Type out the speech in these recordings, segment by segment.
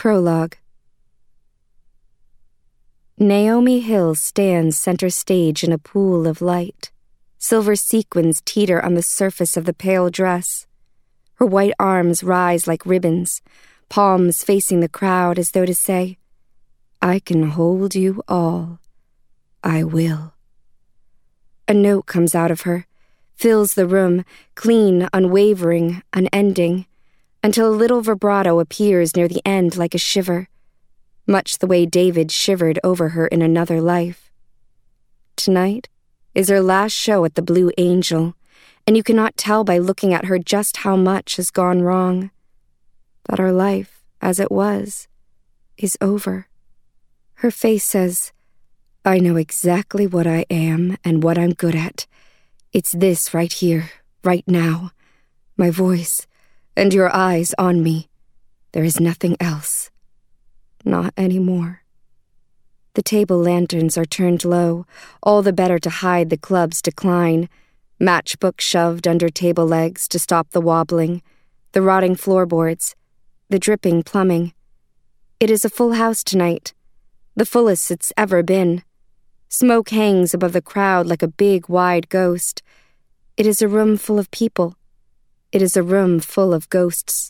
Prologue. Naomi Hill stands center stage in a pool of light. Silver sequins teeter on the surface of the pale dress. Her white arms rise like ribbons, palms facing the crowd as though to say, "I can hold you all. I will." A note comes out of her, fills the room, clean, unwavering, unending, until a little vibrato appears near the end like a shiver, much the way David shivered over her in another life. Tonight is her last show at the Blue Angel, and you cannot tell by looking at her just how much has gone wrong. That our life, as it was, is over. Her face says, "I know exactly what I am and what I'm good at. It's this right here, right now. My voice, and your eyes on me. There is nothing else. Not anymore." The table lanterns are turned low, all the better to hide the club's decline. Matchbook shoved under table legs to stop the wobbling, the rotting floorboards, the dripping plumbing. It is a full house tonight, the fullest it's ever been. Smoke hangs above the crowd like a big, wide ghost. It is a room full of people. It is a room full of ghosts.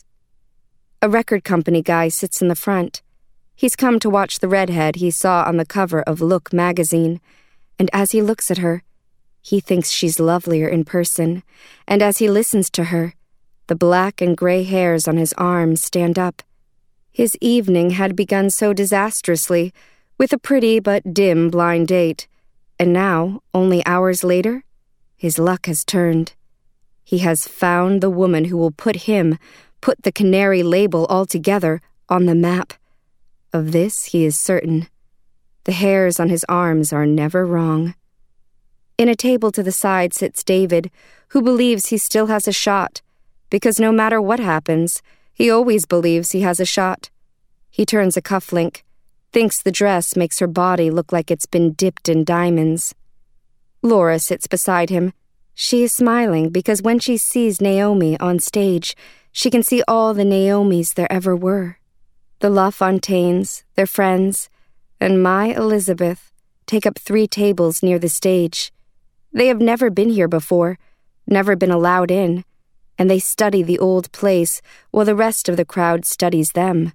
A record company guy sits in the front. He's come to watch the redhead he saw on the cover of Look magazine, and as he looks at her, he thinks she's lovelier in person, and as he listens to her, the black and gray hairs on his arms stand up. His evening had begun so disastrously, with a pretty but dim blind date, and now, only hours later, his luck has turned. He has found the woman who will put the Canary label altogether on the map. Of this he is certain. The hairs on his arms are never wrong. In a table to the side sits David, who believes he still has a shot, because no matter what happens, he always believes he has a shot. He turns a cufflink, thinks the dress makes her body look like it's been dipped in diamonds. Laura sits beside him. She is smiling because when she sees Naomi on stage, she can see all the Naomis there ever were. The LaFontaines, their friends, and my Elizabeth take up 3 tables near the stage. They have never been here before, never been allowed in, and they study the old place while the rest of the crowd studies them.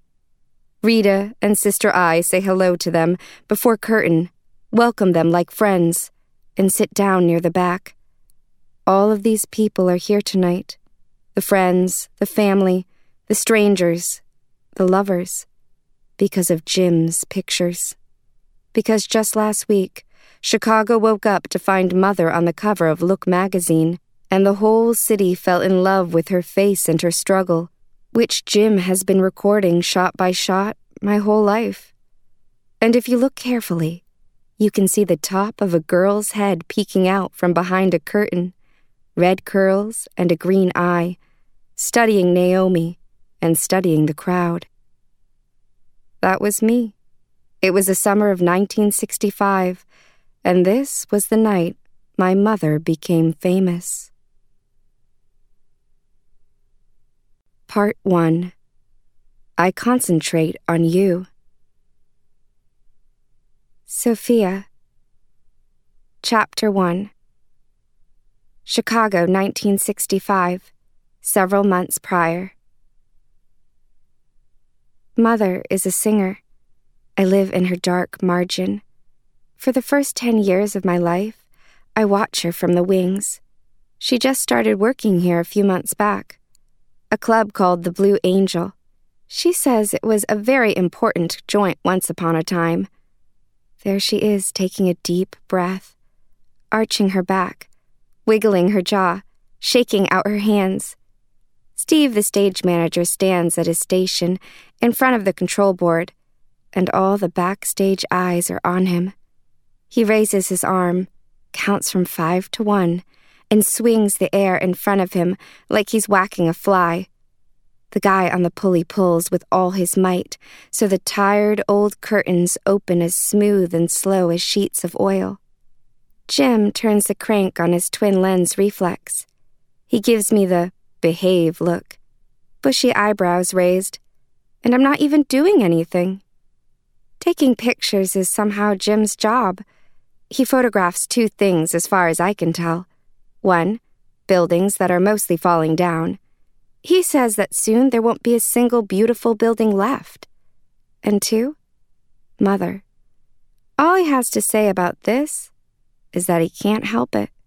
Rita and Sister I say hello to them before curtain, welcome them like friends, and sit down near the back. All of these people are here tonight. The friends, the family, the strangers, the lovers, because of Jim's pictures. Because just last week, Chicago woke up to find Mother on the cover of Look magazine, and the whole city fell in love with her face and her struggle, which Jim has been recording shot by shot my whole life. And if you look carefully, you can see the top of a girl's head peeking out from behind a curtain, red curls and a green eye, studying Naomi and studying the crowd. That was me. It was the summer of 1965, and this was the night my mother became famous. Part 1. I concentrate on you. Sophia. Chapter 1. Chicago, 1965, several months prior. Mother is a singer. I live in her dark margin. For the first 10 years of my life, I watch her from the wings. She just started working here a few months back. A club called the Blue Angel. She says it was a very important joint once upon a time. There she is taking a deep breath, arching her back, wiggling her jaw, shaking out her hands. Steve, the stage manager, stands at his station in front of the control board, and all the backstage eyes are on him. He raises his arm, counts from 5 to 1, and swings the air in front of him like he's whacking a fly. The guy on the pulley pulls with all his might, so the tired old curtains open as smooth and slow as sheets of oil. Jim turns the crank on his twin lens reflex. He gives me the behave look, bushy eyebrows raised. and I'm not even doing anything. Taking pictures is somehow Jim's job. He photographs two things as far as I can tell. One, buildings that are mostly falling down. He says that soon there won't be a single beautiful building left. And two, Mother. All he has to say about this is that he can't help it.